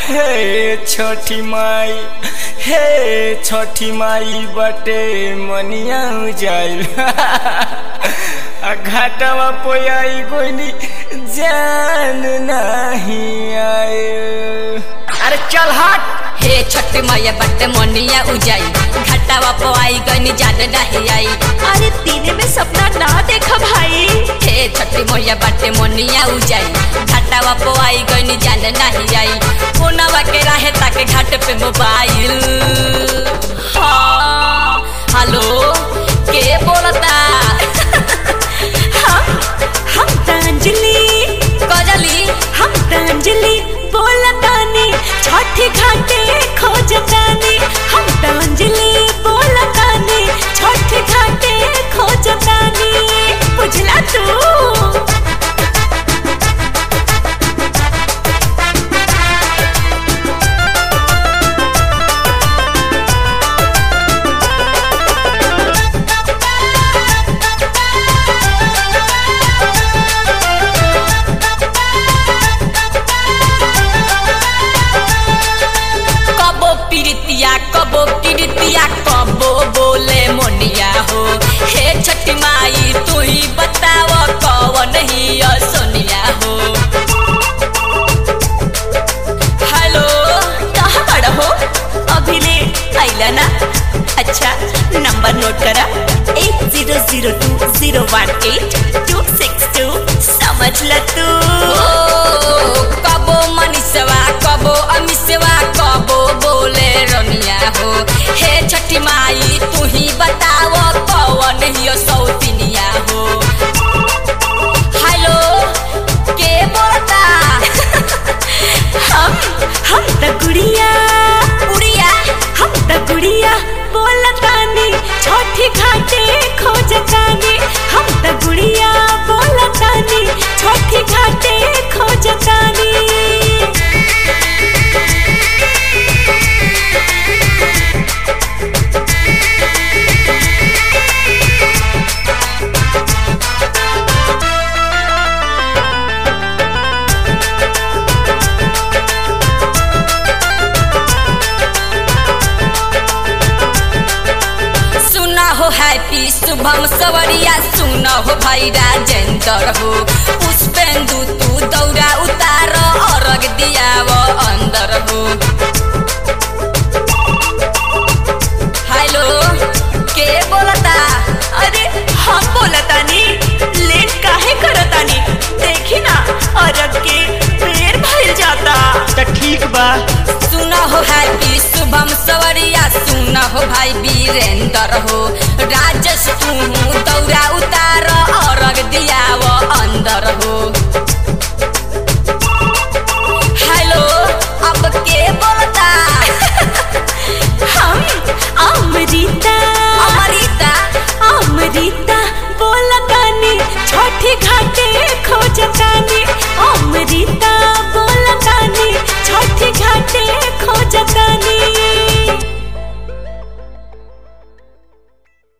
हे छोटी माई, हे छोटी माई बटे मनिया जाइल घाटवा पोयाई गोइनी जान नहीं आए। अरे चल हट। हे छोटी मैया बटे मनिया उजाई घाटावा पोआई गनी जान नहीं आई। अरे दिन में सपना ना देखा भाई। हे छोटी मैया बटे मनिया उजाई घाटावा पोआई गनी जान नहीं आई। फोनवा के रहे ताके घाट पे मोबाइल। हाँ हेलो के बोलता? हम तंजलि कजली हम तंजलि बोलतानी छठी घाटे खोजतानी। हम तंजलि बोलतानी छठी घाटे खोजतानी। बुझला तू? कबो कीर्तिया कबो बोले मोनिया हो। हे छठी माई तू ही बताव कौन ही सोनिया हो। हेलो कहाँ बड़ा हो? अभी ले आइला ना? अच्छा नंबर नोट करा 8002018262। समझ ल तू? कबो मनीषवा कबो अमिषवा कबो बोले रनिया हो। हे छठी माई तू ही बताव कौन ही सौतिनिया हो। हेलो के बोलता? हम त गुड़िया हम त गुड़िया बोलतानी छठी घाटे खोजतानी। हम त गुड़िया बोलतानी छठी घाटे खोजतानी। हैप्पी शुभम सवरिया सुन हो भाई राजेंद्र हो। पुष्पेंदु तू दौड़ा उतार